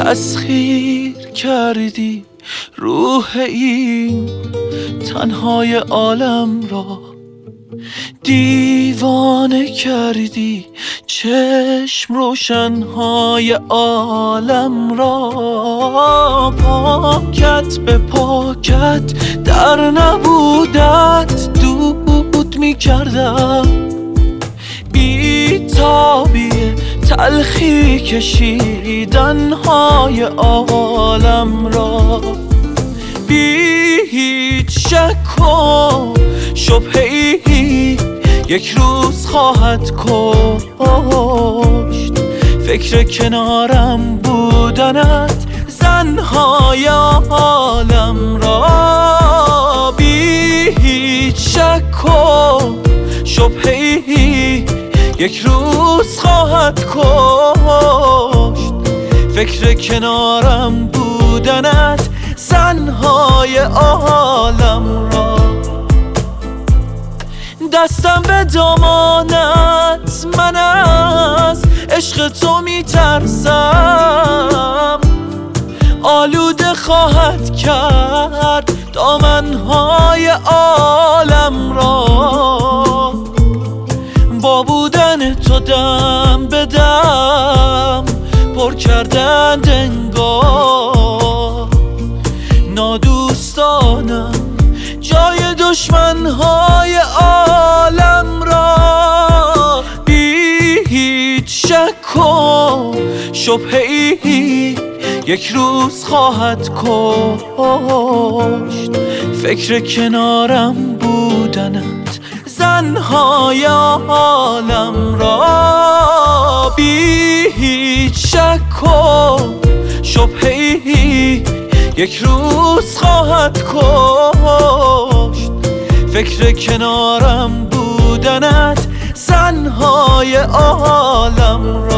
تسخیر کردی روح این تنهای عالم را، دیوانه کردی چشم روشنهای عالم را. پاکت به پاکت در نبودت دود می کردم، بی تابی تلخی کشیدنهای عالم را. بی هیچ شک و شبهه‌ای یک روز خواهد کشت فکر کنارم بودنت زنهای عالم را. بی هیچ شک و شبهه‌ای یک روز خواهد کشت فکر کنارم بودنت زنهای عالم را. دستم به دامانت من از عشق تو میترسم، آلوده خواهد کرد دامنهای عالم را. با بودن تو دم به دم پر کردند انگار، نادوستانم جای دشمنهای عالم را. بی هیچ شک و شبهه‌ای یک روز خواهد کشت فکر کنارم بودنت زنهای عالم را. بی هیچ شک و شبهه‌ای یک روز خواهد کشت فکر کنارم بودنت زنهای عالم را.